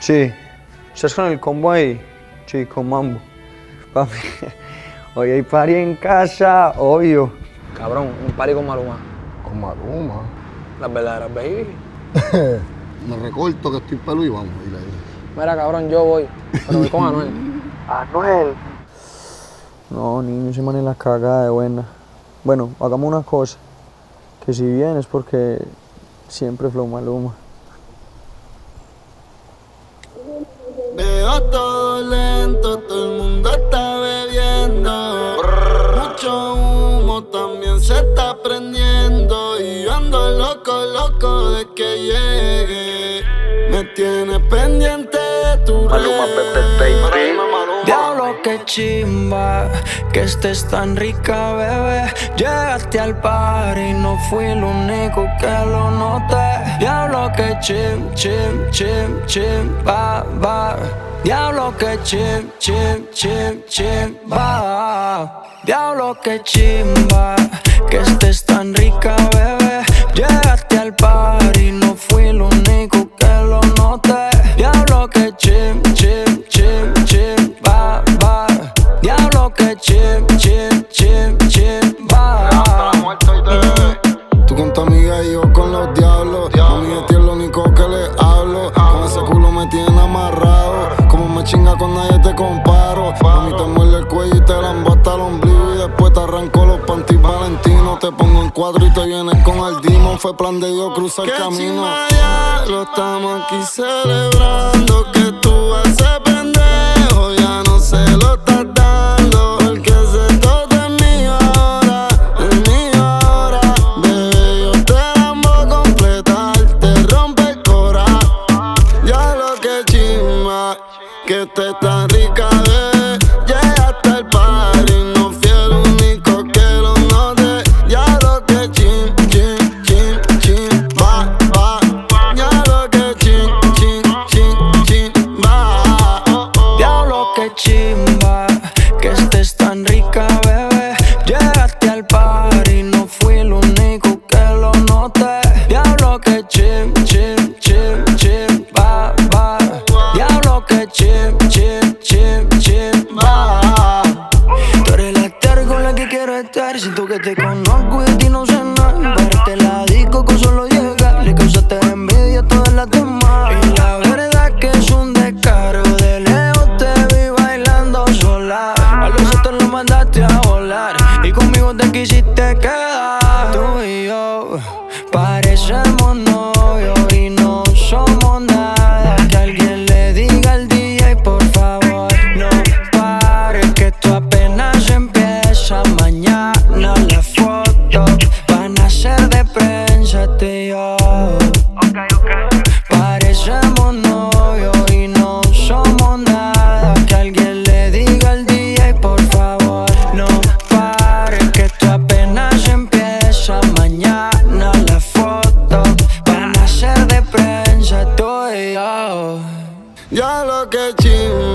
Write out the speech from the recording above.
Sí. ¿Estás con el combo ahí? Sí, con mambo. Papi, hoy hay party en casa, obvio. Cabrón, un party con Maluma. Con Maluma. Las verdaderas baby. Me recorto que estoy pelo y vamos. Dile ahí. Mira, cabrón, yo voy. Pero voy con Anuel. ¿Anuel? No, niño, se man en la cagada de buena. Bueno, hagamos una cosa. Que si vienes porque siempre flow Maluma. Veo todo lento, todo el mundo está bebiendo. Mucho humo también se está prendiendo. Y yo ando loco de que llegue. Me tienes pendiente de tu Maluma, baby. Diablo, qué chimba, que estés tan rica, bebé. Llegaste al par y no fui el único que lo noté. Diablo, que chimba. Diablo, que chimba. Diablo, que chimba, que estés tan rica, bebé. Llegaste al par y no fui el único que lo noté. Diablo, que chimba. Diablo, que chimba. Tú con tu amiga y yo con los diablos. A mí este es lo único que le hablo. Con ese culo me tiene amarrado. Como me chinga con nadie te comparo. A mí te muerde el cuello y te lambo hasta el ombligo. Y después te arranco los panties Valentino. Te pongo en cuadro y te vienes con el Dimon. Fue plan de Dios cruzar el camino. Ya lo estamos aquí celebrando. Que tú vas a pendejo, ya no se lo estás dando. Porque ese todo es mío ahora, es mío ahora. Bebé, yo te amo completar, te rompe el cora. Ya lo que chimba, que te tan rica, bebé. Llegaste al party, no fui el único que lo noté. Ya lo que chimba. Ya lo que chimba. Diablo, que chimba, que estés tan rica, bebé. Llegaste al party, no fui el único que lo noté. Diablo, que chimba. Diablo, que chimba. Tú eres la estar con la que quiero estar. Siento que te conozco y de ti no sé nada. Pararte la disco con solo llegar. Le causaste envidia a todas las demás. Y la verdad que es un descaro. De lejos te vi bailando sola. A los otros los mandaste a volar. Y conmigo te quisiste quedar. Tú y yo parecemos novios y no somos nada. Que alguien le diga al DJ, por favor, no pares, que esto apenas empieza. Mañana las fotos van a ser de prensa, tú y yo. Parecemos novios y no somos nada. Que alguien le diga al DJ, por favor, no pares, que esto apenas empieza. Mañana las fotos van a ser de prensa, tú y yo. Ya lo que chimba.